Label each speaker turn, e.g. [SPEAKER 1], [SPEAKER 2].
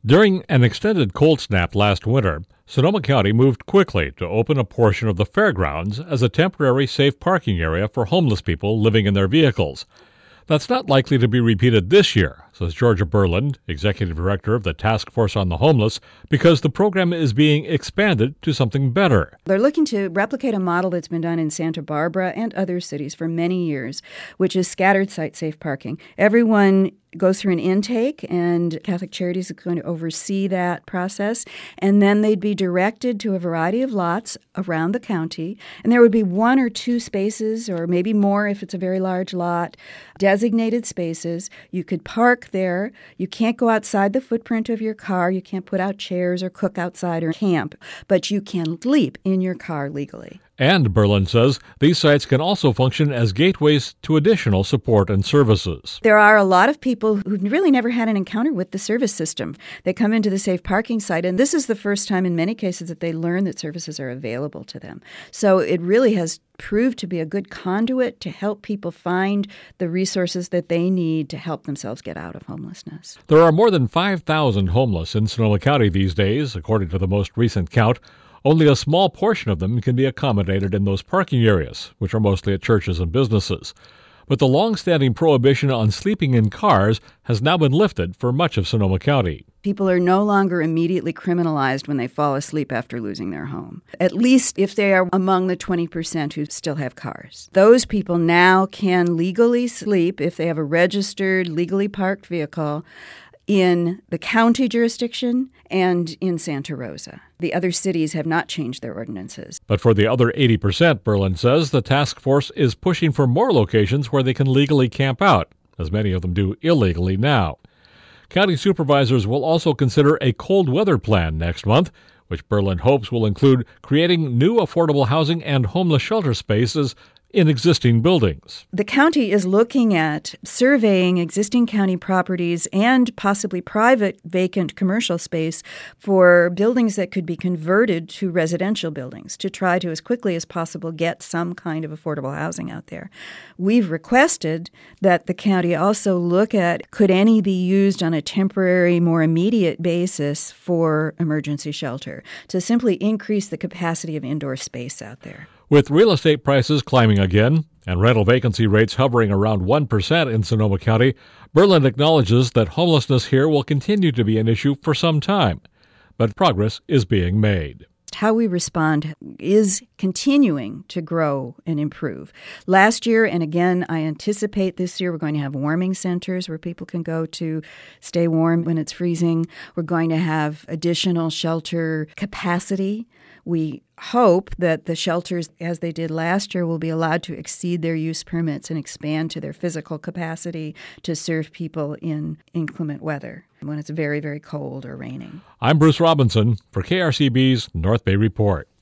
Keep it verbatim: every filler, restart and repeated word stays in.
[SPEAKER 1] During an extended cold snap last winter, Sonoma County moved quickly to open a portion of the fairgrounds as a temporary safe parking area for homeless people living in their vehicles. That's not likely to be repeated this year, says Georgia Berland, executive director of the Task Force on the Homeless, because the program is being expanded to something better.
[SPEAKER 2] They're looking to replicate a model that's been done in Santa Barbara and other cities for many years, which is scattered site safe parking. Everyone goes through an intake, and Catholic Charities is going to oversee that process. And then they'd be directed to a variety of lots around the county. And there would be one or two spaces, or maybe more if it's a very large lot, designated spaces. You could park there. You can't go outside the footprint of your car. You can't put out chairs or cook outside or camp. But you can sleep in your car legally.
[SPEAKER 1] And Berland says these sites can also function as gateways to additional support and services.
[SPEAKER 2] There are a lot of people who've really never had an encounter with the service system. They come into the safe parking site, and this is the first time in many cases that they learn that services are available to them. So it really has proved to be a good conduit to help people find the resources that they need to help themselves get out of homelessness.
[SPEAKER 1] There are more than five thousand homeless in Sonoma County these days, according to the most recent count. Only a small portion of them can be accommodated in those parking areas, which are mostly at churches and businesses. But the long-standing prohibition on sleeping in cars has now been lifted for much of Sonoma County.
[SPEAKER 2] People are no longer immediately criminalized when they fall asleep after losing their home, at least if they are among the twenty percent who still have cars. Those people now can legally sleep if they have a registered, legally parked vehicle in the county jurisdiction and in Santa Rosa. The other cities have not changed their ordinances.
[SPEAKER 1] But for the other eighty percent, Berland says, the task force is pushing for more locations where they can legally camp out, as many of them do illegally now. County supervisors will also consider a cold weather plan next month, which Berland hopes will include creating new affordable housing and homeless shelter spaces in existing buildings.
[SPEAKER 2] The county is looking at surveying existing county properties and possibly private vacant commercial space for buildings that could be converted to residential buildings to try to, as quickly as possible, get some kind of affordable housing out there. We've requested that the county also look at, could any be used on a temporary, more immediate basis for emergency shelter to simply increase the capacity of indoor space out there.
[SPEAKER 1] With real estate prices climbing again and rental vacancy rates hovering around one percent in Sonoma County, Berland acknowledges that homelessness here will continue to be an issue for some time. But progress is being made.
[SPEAKER 2] How we respond is continuing to grow and improve. Last year, and again, I anticipate this year, we're going to have warming centers where people can go to stay warm when it's freezing. We're going to have additional shelter capacity. We hope that the shelters, as they did last year, will be allowed to exceed their use permits and expand to their physical capacity to serve people in inclement weather when it's very, very cold or raining.
[SPEAKER 1] I'm Bruce Robinson for K R C B's North Bay Report.